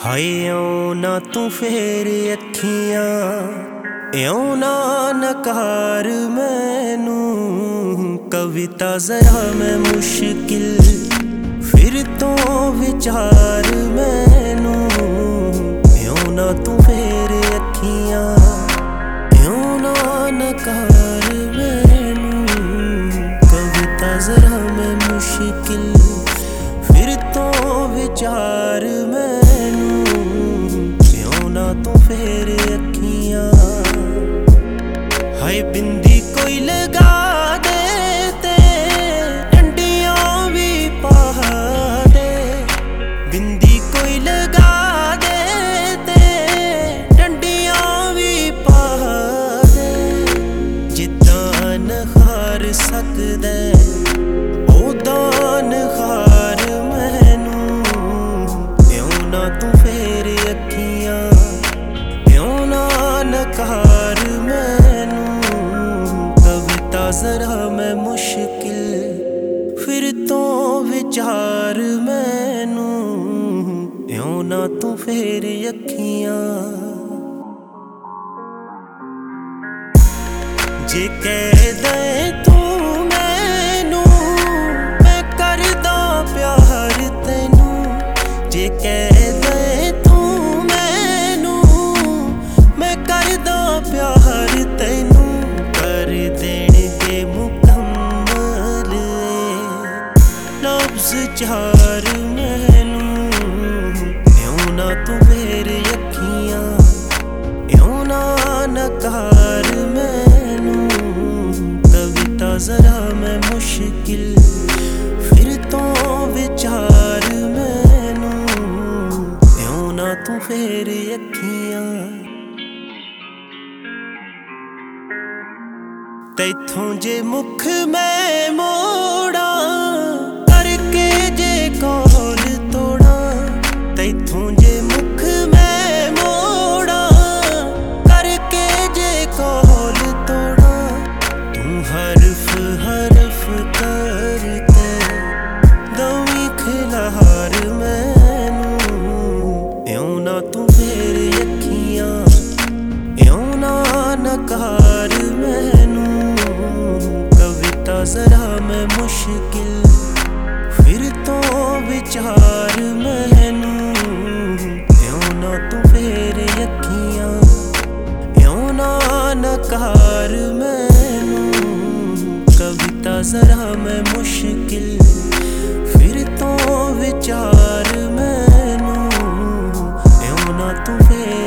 ਹਾਏ ਇਉਂ ਨਾ ਤੂੰ ਫੇਰ ਅੱਖੀਆਂ, ਇਉਂ ਨਾ ਨਕਾਰ ਮੈਨੂੰ। ਕਵਿਤਾ ਜ਼ਰਾ ਮੈਂ ਮੁਸ਼ਕਿਲ ਫਿਰ ਤੋਂ ਵਿਚਾਰ ਮੈਨੂੰ। ਇਉਂ ਨਾ ਤੂੰ ਫੇਰ ਅੱਖੀਆਂ, ਇਉਂ ਨਾ ਨਕਾਰ ਮੈਨੂੰ। ਕਵਿਤਾ ਜ਼ਰਾ ਮੈਂ ਮੁਸ਼ਕਿਲ ਫਿਰ ਤੋਂ ਵਿਚਾਰ ਮੈਨੂੰ। ਇਉਂ ਨਾ ਤੂੰ ਫੇਰ ਅੱਖੀਆਂ। ਹਾਏ ਬਿੰਦੀ ਕੋਈ ਲਗਾ ਦੇ ਤੇ ਡੰਡੀਆਂ ਵੀ ਪਾ ਦੇ। ਬਿੰਦੀ ਕੋਈ ਲਗਾ ਦੇ ਤੇ ਡੰਡੀਆਂ ਵੀ ਪਾ ਦੇ। ਜਿੱਦਾਂ ਨਖਾਰ ਸਕਦਾ ਉਦਾਂ ਨਖਾਰ ਮੈਨੂੰ। ਇਉਂ ਨਾ ਤੂੰ ਫੇਰ ਅੱਖੀਆਂ, ਇਉਂ ਨਾ ਨਕਾਰ ਮੈਨੂੰ। ਕਵਿਤਾ ਜ਼ਰਾ ਮੈਂ ਮੁਸ਼ਕਿਲ ਫਿਰ ਤੋਂ ਵਿਚਾਰ ਮੈਨੂੰ। ਇਉਂ ਨਾ ਤੂੰ ਫੇਰ ਅੱਖੀਆਂ। ਜੇ ਕਹਿ ਦੇ ਤੂੰ ਮੈਨੂੰ ਮੈਂ ਕਰਦਾ ਪਿਆਰ ਤੈਨੂੰ। ਜੇ ਕਹਿ ਦੇ ਤੂੰ ਮੈਨੂੰ ਮੈਂ ਕਰਦਾ ਪਿਆਰ ਤੈਨੂੰ। ਕਰ ਦੇਣਗੇ ਮੁਕੰਮਲ ਲਫ਼ਜ਼ ਚਾਰ ਮੈਨੂੰ। ਇਉਂ ਨਾ ਤੂੰ ਫੇਰ ਅੱਖੀਆਂ, ਇਉਂ ਨਾ ਨਕਾਰ ਮੈਨੂੰ। ਕਵਿਤਾ ਜ਼ਰਾ ਮੈਂ ਮੁਸ਼ਕਿਲ ਫਿਰ ਤੋਂ ਵਿਚਾਰ ਮੈਨੂੰ। ਇਉਂ ਨਾ ਤੂੰ ਫੇਰ ਅੱਖੀਆਂ। ਤੈਥੋਂ ਜੇ ਮੁਖ ਮੈਂ ਮੋੜਾਂ ਕਰਕੇ ਜੇ ਕੋਲ ਤੋੜਾਂ। ਤੈਥੋਂ ਜੇ ਮੁਖ ਮੈਂ ਮੋੜਾਂ ਕਰਕੇ ਜੇ ਕੋਲ ਤੋੜਾਂ। ਤੂੰ ਹਰਫ ਹਰਫ ਕਰਕੇ ਦਵੀਂ ਖਿਲਾਰ ਮੈਨੂੰ। ਇਉਂ ਨਾ ਤੂੰ ਫੇਰ ਅੱਖੀਆਂ, ਇਉਂ ਨਾ ਨਕਾਰ ਮੈਨੂੰ। ਕਵਿਤਾ ਜ਼ਰਾ ਮੈਂ ਮੁਸ਼ਕਿਲ ਫਿਰ ਤੋਂ ਵਿਚਾਰ ਮੈਨੂੰ। ਇਉਂ ਨਾ ਤੂੰ ਫੇਰ ਅੱਖੀਆਂ, ਇਉਂ ਨਾ ਨਕਾਰ ਮੈਨੂੰ। ਕਵਿਤਾ ਜ਼ਰਾ ਮੈਂ ਮੁਸ਼ਕਿਲ ਫਿਰ ਤੋਂ ਵਿਚਾਰ ਮੈਨੂੰ। ਇਉਂ ਨਾ ਤੂੰ ਫੇਰ